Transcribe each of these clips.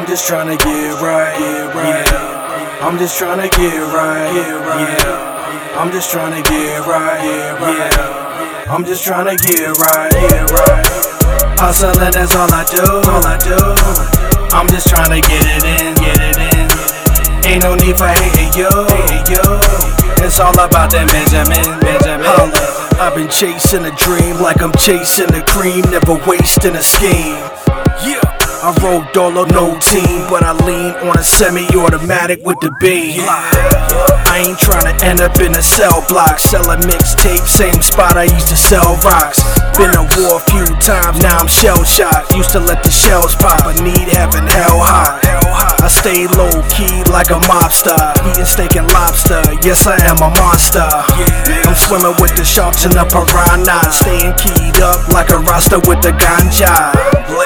I'm just tryna get right, yeah. I'm just tryna get right, yeah. I'm just tryna get right, yeah. I'm just tryna get right, yeah. Hustling, that's all I do. I'm just tryna get it in. Ain't no need for hating, yo. It's all about that Benjamin. Holla. I've been chasing a dream like I'm chasing the cream, never wasting a scheme. Yeah. I roll dolo, no team, but I lean on a semi-automatic with the beam. I ain't tryna end up in a cell block, selling mixtapes, same spot I used to sell rocks. Been to war a few times, now I'm shell-shocked. Used to let the shells pop, but need heaven hell hot. I stay low-key like a mobster, eating steak and lobster, yes I am a monster. I'm swimming with the sharks and the piranhas, staying keyed up like a roster with the ganja.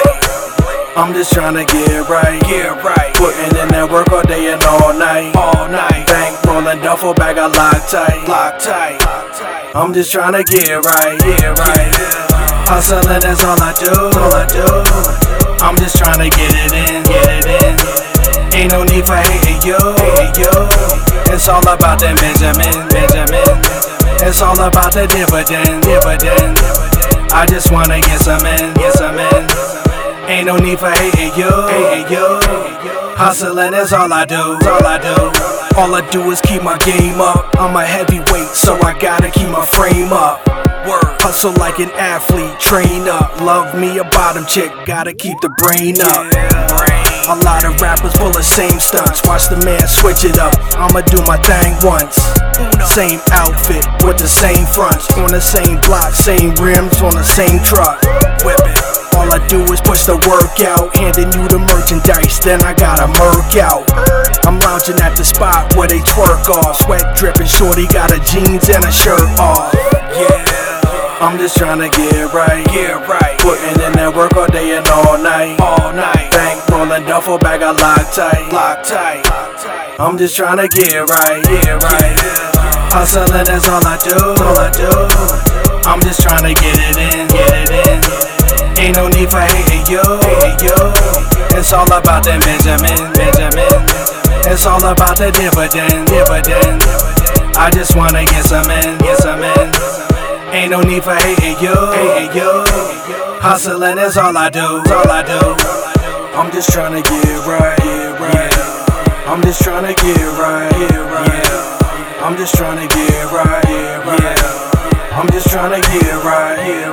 I'm just tryna get right. Putting in that work all day and all night. Bank rolling duffel bag, I lock tight. I'm just tryna get right. Hustling, that's all I do. I'm just tryna get it in. Ain't no need for hating, yo. It's all about that Benjamin. It's all about the dividend. I just wanna get some in. Ain't no need for hating, yo. Hustling is all I do. All I do is keep my game up. I'm a heavyweight, so I gotta keep my frame up. Hustle like an athlete, train up. Love me a bottom chick, gotta keep the brain up. A lot of rappers full of same stunts. Watch the man switch it up. I'ma do my thing once. Same outfit with the same fronts, on the same block, same rims on the same truck. All I do is push the work out, handing you the merchandise, then I gotta murk out. I'm lounging at the spot where they twerk off, sweat dripping, shorty got her jeans and a shirt off. I'm just tryna get right. Putting in that work all day and all night. Bank rolling duffel bag, I lock tight. I'm just tryna get right. Hustling, that's all I do. I'm just tryna get it in. Ain't no need for hating, yo. It's all about that Benjamin. It's all about the dividend. I just wanna get some in. Ain't no need for hating, yo. Hustling is all I do. I'm just tryna get right. I'm just tryna get right. I'm just tryna get right. I'm just tryna get right.